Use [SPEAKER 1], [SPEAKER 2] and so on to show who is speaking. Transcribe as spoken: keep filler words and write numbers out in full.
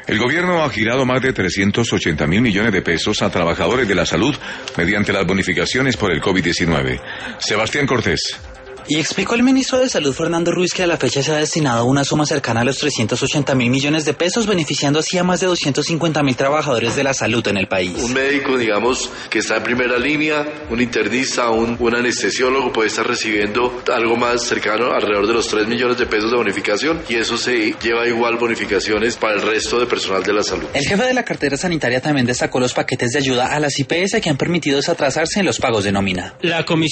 [SPEAKER 1] El gobierno ha girado más de trescientos ochenta mil millones de pesos a trabajadores de la salud mediante las bonificaciones por el COVID diecinueve. Sebastián Cortés.
[SPEAKER 2] Y explicó el ministro de Salud, Fernando Ruiz, que a la fecha se ha destinado una suma cercana a los trescientos ochenta mil millones de pesos, beneficiando así a más de doscientos cincuenta mil trabajadores de la salud en el país.
[SPEAKER 3] Un médico, digamos, que está en primera línea, un internista, un, un anestesiólogo puede estar recibiendo algo más cercano, alrededor de los tres millones de pesos de bonificación, y eso se lleva igual bonificaciones para el resto de personal de la salud.
[SPEAKER 2] El jefe de la cartera sanitaria también destacó los paquetes de ayuda a las I P S que han permitido desatrasarse en los pagos de nómina.
[SPEAKER 4] La comisión